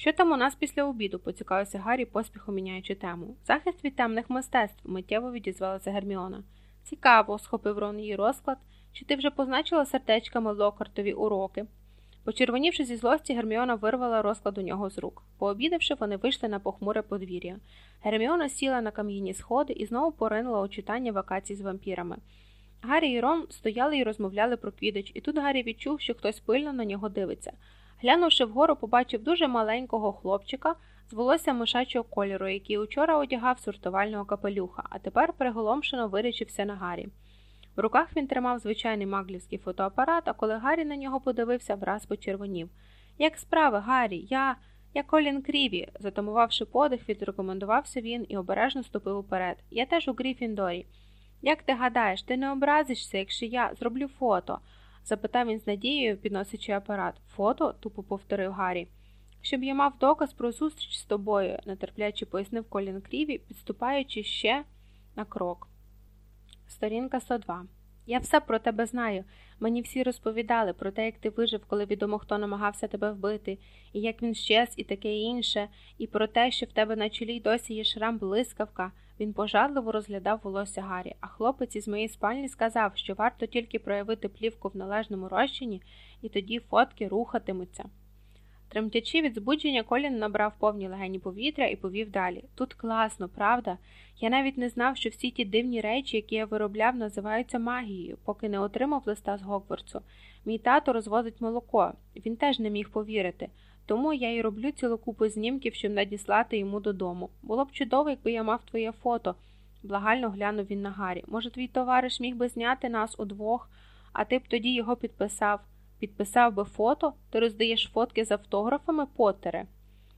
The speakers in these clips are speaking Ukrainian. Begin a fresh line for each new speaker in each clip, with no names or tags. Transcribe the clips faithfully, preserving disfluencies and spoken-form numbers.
«Що там у нас після обіду?» – поцікавився Гаррі, поспіхом міняючи тему. «Захист від темних мистецтв», – миттєво відізвалася Герміона. «Цікаво», – схопив Рон її розклад. «Чи ти вже позначила сердечками Локартові уроки?» Почервонівши зі злості, Герміона вирвала розклад у нього з рук. Пообідавши, вони вийшли на похмуре подвір'я. Герміона сіла на кам'яні сходи і знову поринула у читання вакацій з вампірами. Гаррі і Рон стояли і розмовляли про Квіддич, і тут Гаррі відчув, що хтось пильно на нього дивиться. Глянувши вгору, побачив дуже маленького хлопчика з волоссям мишачого кольору, який учора одягав сортувального капелюха, а тепер приголомшено вирячився на Гаррі. В руках він тримав звичайний маглівський фотоапарат, а коли Гаррі на нього подивився, враз почервонів. «Як справи, Гаррі? Я... я Колін Кріві», – затамувавши подих, відрекомендувався він і обережно ступив уперед. «Я теж у Гріфіндорі». «Як ти гадаєш, ти не образишся, якщо я зроблю фото?» – запитав він з надією, підносячи апарат. «Фото?» – тупо повторив Гаррі. «Щоб я мав доказ про зустріч з тобою», – нетерпляче пояснив Колін Кріві, підступаючи ще на крок. Сторінка сто два. «Я все про тебе знаю. Мені всі розповідали про те, як ти вижив, коли відомо, хто намагався тебе вбити, і як він щез, і таке інше, і про те, що в тебе на чолі досі є шрам блискавка». Він пожадливо розглядав волосся Гаррі, а хлопець із моєї спальні сказав, що варто тільки проявити плівку в належному розчині, і тоді фотки рухатимуться. Тремтячи від збудження, Колін набрав повні легені повітря і повів далі. «Тут класно, правда? Я навіть не знав, що всі ті дивні речі, які я виробляв, називаються магією, поки не отримав листа з Гогвартсу. Мій тато розвозить молоко. Він теж не міг повірити. Тому я й роблю цілу купу знімків, щоб надіслати йому додому. Було б чудово, якби я мав твоє фото». Благально глянув він на Гаррі. «Може, твій товариш міг би зняти нас удвох, а ти б тоді його підписав?» «Підписав би фото? Ти роздаєш фотки з автографами, Поттере?»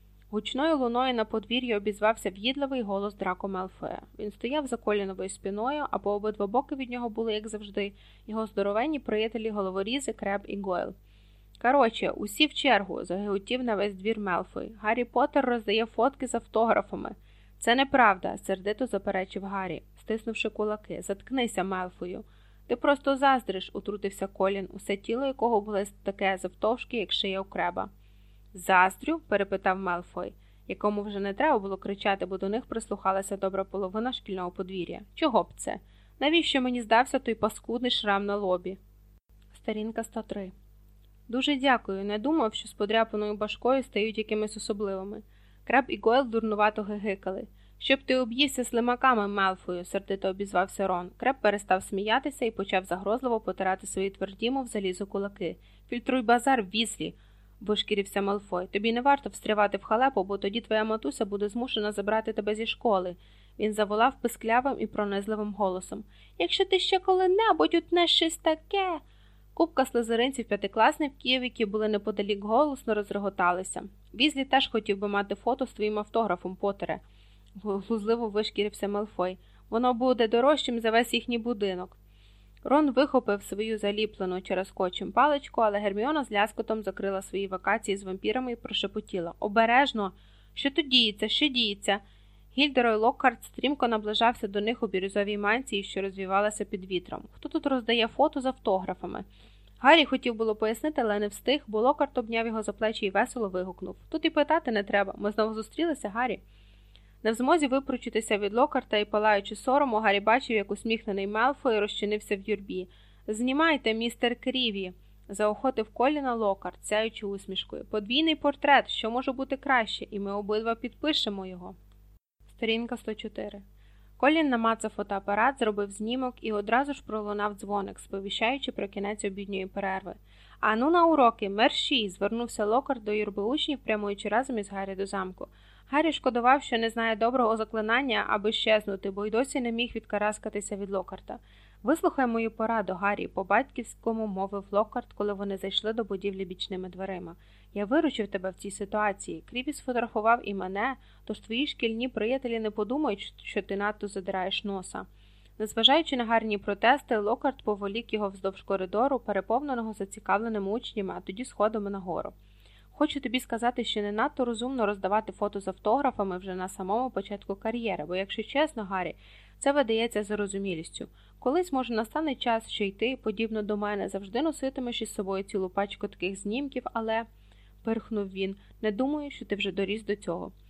Гучною луною на подвір'ї обізвався в'їдливий голос Драко Мелфоя. Він стояв за Коліновою спиною, а по обидва боки від нього були, як завжди, його здоровенні приятелі-головорізи Креб і Гойл. «Короче, усі в чергу», – загиготів на весь двір Мелфой. «Гаррі Поттер роздає фотки з автографами». «Це неправда», – сердито заперечив Гаррі, стиснувши кулаки. «Заткнися, Мелфою». «Ти просто заздриш», – утрутився Колін, усе тіло якого було таке завтовшки, як шия у Креба. «Заздрю?» – перепитав Мелфой, якому вже не треба було кричати, бо до них прислухалася добра половина шкільного подвір'я. «Чого б це? Навіщо мені здався той паскудний шрам на лобі?» Сторінка сто три. «Дуже дякую. Не думав, що з подряпаною башкою стають якимись особливими». Креб і Гойл дурнувато гигикали. «Щоб ти об'ївся слимаками, Мелфою», – сердито обізвався Рон. Креб перестав сміятися і почав загрозливо потирати свої тверді, мов залізо кулаки. «Фільтруй базар, Візлі», – вишкірився Малфой. «Тобі не варто встрявати в халепу, бо тоді твоя матуся буде змушена забрати тебе зі школи». Він заволав писклявим і пронизливим голосом. «Якщо ти ще коли-небудь утнеш щось таке...» Купка слизеринців-п'ятикласників, які були неподалік, голосно розреготалися. «Візлі теж хотів би мати фото з твоїм автографом, Поттере», – глузливо вишкірився Мелфой. «Воно буде дорожчим за весь їхній будинок». Рон вихопив свою заліплену через скотчем паличку, але Герміона з ляскотом закрила свої вакації з вампірами і прошепотіла. «Обережно! Що тут діється? Що діється?» Гільдерой Локхарт стрімко наближався до них у бірюзовій мантії, що розвівалася під вітром. «Хто тут роздає фото з автографами?» Гаррі хотів було пояснити, але не встиг, бо Локхарт обняв його за плечі і весело вигукнув. «Тут і питати не треба. Ми знову зустрілися, Гаррі?» Не в змозі випручитися від Локхарта і палаючи сорому, Гаррі бачив, як усміхнений Мелфой розчинився в юрбі. «Знімайте, містер Кріві!» – заохотив Коліна Локхарт, сяючи усмішкою. «Подвійний портрет, що може бути краще, і ми обидва підпишемо його». Сторінка сто чотири. Колін намацав фотоапарат, зробив знімок і одразу ж пролунав дзвоник, сповіщаючи про кінець обідньої перерви. «Ану на уроки, мерщій!» – звернувся Локхарт до юрби учнів, прямуючи разом із Гаррі до замку. Гаррі шкодував, що не знає доброго заклинання, аби щезнути, бо й досі не міг відкараскатися від Локхарта. «Вислухай мою пораду, Гаррі», – по-батьківському мовив Локхарт, коли вони зайшли до будівлі бічними дверима. «Я виручив тебе в цій ситуації. Кріві сфотографував і мене, тож твої шкільні приятелі не подумають, що ти надто задираєш носа». Незважаючи на гарні протести, Локхарт поволік його вздовж коридору, переповненого зацікавленими учнями, а тоді сходами нагору. «Хочу тобі сказати, що не надто розумно роздавати фото з автографами вже на самому початку кар'єри, бо, якщо чесно, Гаррі, це видається зарозумілістю. Колись, може, настане час, що й ти, подібно до мене, завжди носитимеш із собою цілу пачку таких знімків, але...» пирхнув він, не думаю, що ти вже доріс до цього.